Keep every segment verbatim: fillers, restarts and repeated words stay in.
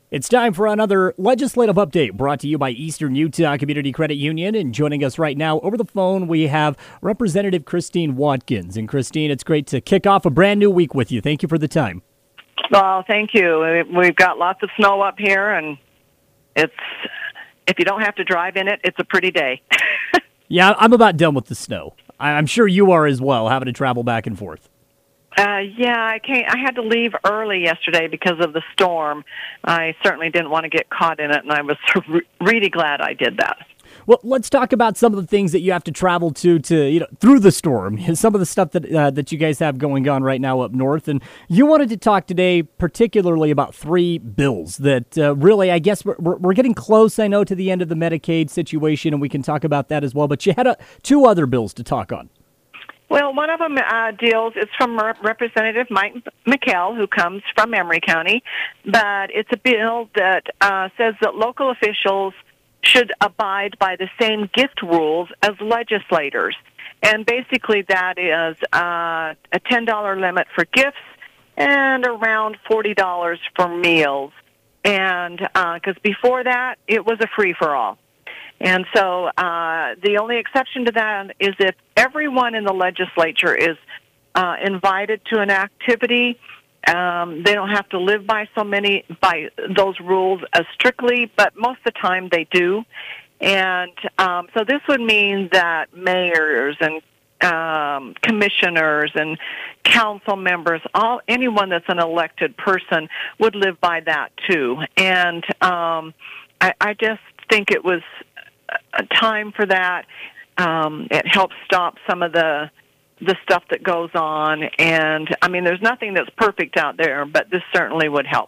It's time for another legislative update brought to you by Eastern Utah Community Credit Union. And joining us right now over the phone, we have Representative Christine Watkins. And Christine, it's great to kick off a brand new week with you. Thank you for the time. Well, thank you. We've got lots of snow up here, and it's if you don't have to drive in it, it's a pretty day. Yeah, I'm about done with the snow. I'm sure you are as well, having to travel back and forth. Uh, yeah, I can't. I had to leave early yesterday because of the storm. I certainly didn't want to get caught in it, and I was re- really glad I did that. Well, let's talk about some of the things that you have to travel to, to you know, through the storm. Some of the stuff that uh, that you guys have going on right now up north, and you wanted to talk today particularly about three bills that uh, really, I guess, we're, we're getting close. I know to the end of the Medicaid situation, and we can talk about that as well. But you had a, two other bills to talk on. Well, one of them uh, deals, it's from Rep- Representative Mike McKell, who comes from Emery County, but it's a bill that uh, says that local officials should abide by the same gift rules as legislators. And basically that is uh, a ten dollars limit for gifts and around forty dollars for meals. And because uh, before that, it was a free-for-all. And so uh, the only exception to that is if everyone in the legislature is uh, invited to an activity. Um, they don't have to live by so many by those rules as strictly, but most of the time they do. And um, so this would mean that mayors and um, commissioners and council members, all anyone that's an elected person, would live by that too. And um, I, I just think it was a time for that. Um, it helps stop some of the the stuff that goes on. And, I mean, there's nothing that's perfect out there, but this certainly would help.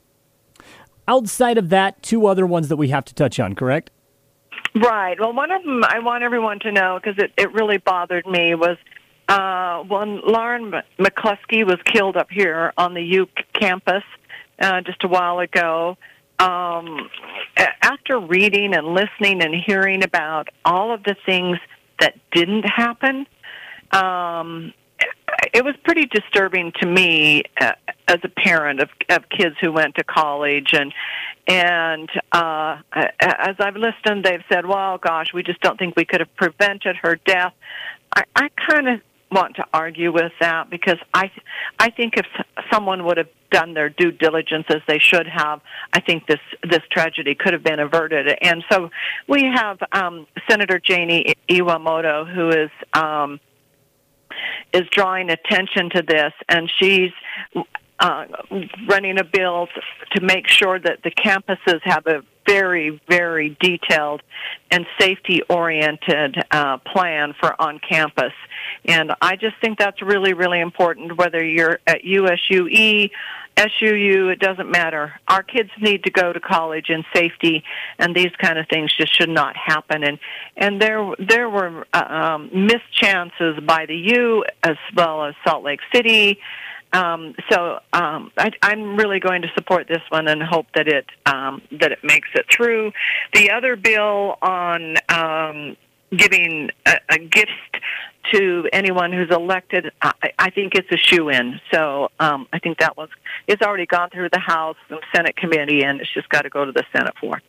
Outside of that, two other ones that we have to touch on, correct? Right. Well, one of them I want everyone to know, because it, it really bothered me, was uh, when Lauren McCluskey was killed up here on the U C campus uh, just a while ago. Um, after reading and listening and hearing about all of the things that didn't happen, um, it was pretty disturbing to me uh, as a parent of, of kids who went to college. And and uh, as I've listened, they've said, well, gosh, we just don't think we could have prevented her death. I, I kind of want to argue with that, because I, I think if someone would have done their due diligence as they should have, I think this this tragedy could have been averted. And so we have um, Senator Janie Iwamoto, who is um, is drawing attention to this, and she's uh, running a bill to make sure that the campuses have a very, very detailed and safety-oriented uh, plan for on-campus. And I just think that's really, really important, whether you're at U S U E, S U U, it doesn't matter. Our kids need to go to college in safety, and these kind of things just should not happen. And and there there were uh, um, missed chances by the U as well as Salt Lake City. Um, so um, I, I'm really going to support this one and hope that it um, that it makes it through. The other bill on um, giving a, a gift to anyone who's elected, I, I think it's a shoo-in. So um, I think that was it's already gone through the House and Senate committee, and it's just got to go to the Senate floor.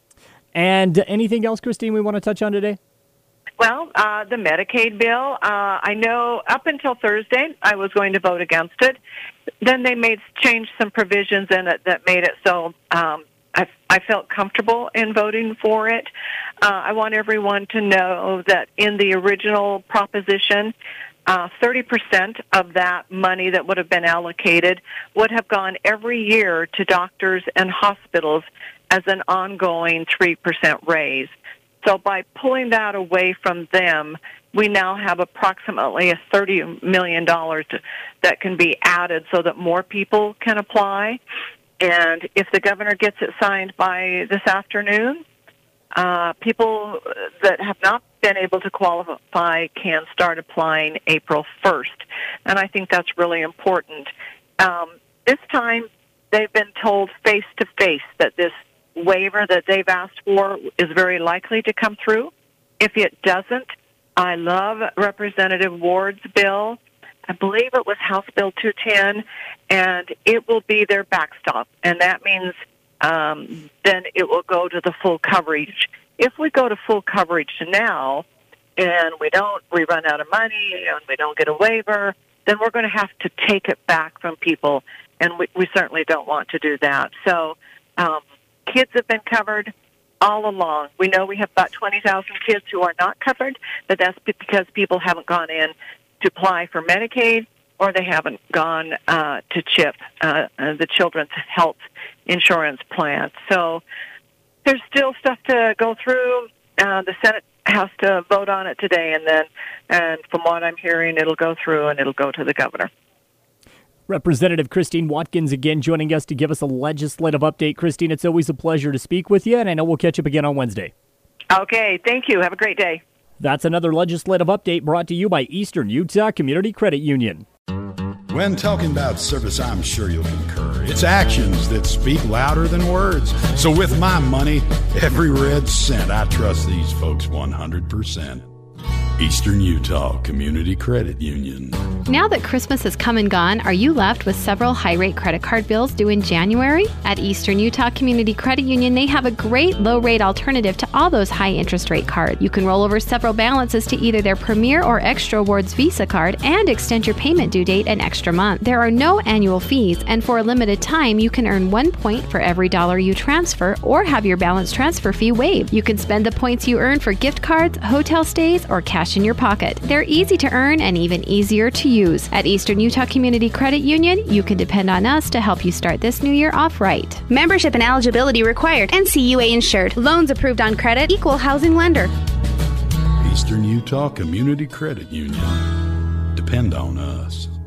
And anything else, Christine, we want to touch on today? Well, uh, the Medicaid bill, uh, I know up until Thursday I was going to vote against it. Then they made changed some provisions in it that made it so um, I, I felt comfortable in voting for it. Uh, I want everyone to know that in the original proposition, uh, thirty percent of that money that would have been allocated would have gone every year to doctors and hospitals as an ongoing three percent raise. So by pulling that away from them, we now have approximately a thirty million dollars that can be added so that more people can apply. And if the governor gets it signed by this afternoon, uh, people that have not been able to qualify can start applying April first. And I think that's really important. Um, this time, they've been told face-to-face that this waiver that they've asked for is very likely to come through. If it doesn't, I love Representative Ward's bill. I believe it was House Bill two ten, and it will be their backstop. And that means um, then it will go to the full coverage. If we go to full coverage now and we don't, we run out of money and we don't get a waiver, then we're going to have to take it back from people, and we, we certainly don't want to do that. So um, kids have been covered all along. We know we have about twenty thousand kids who are not covered, but that's because people haven't gone in to apply for Medicaid, or they haven't gone uh, to CHIP, uh, uh, the Children's Health Insurance Plan. So there's still stuff to go through. Uh, the Senate has to vote on it today, and then, and from what I'm hearing, it'll go through and it'll go to the governor. Representative Christine Watkins again joining us to give us a legislative update. Christine, it's always a pleasure to speak with you, and I know we'll catch up again on Wednesday. Okay, thank you. Have a great day. That's another legislative update brought to you by Eastern Utah Community Credit Union. When talking about service, I'm sure you'll concur. It's actions that speak louder than words. So with my money, every red cent, I trust these folks one hundred percent. Eastern Utah Community Credit Union. Now that Christmas has come and gone, are you left with several high-rate credit card bills due in January? At Eastern Utah Community Credit Union, they have a great low-rate alternative to all those high-interest rate cards. You can roll over several balances to either their Premier or Extra Awards Visa card and extend your payment due date an extra month. There are no annual fees, and for a limited time, you can earn one point for every dollar you transfer or have your balance transfer fee waived. You can spend the points you earn for gift cards, hotel stays, or cash in your pocket. They're easy to earn and even easier to use. At Eastern Utah Community Credit Union, you can depend on us to help you start this new year off right. Membership and eligibility required. N C U A insured. Loans approved on credit. Equal housing lender. Eastern Utah Community Credit Union. Depend on us.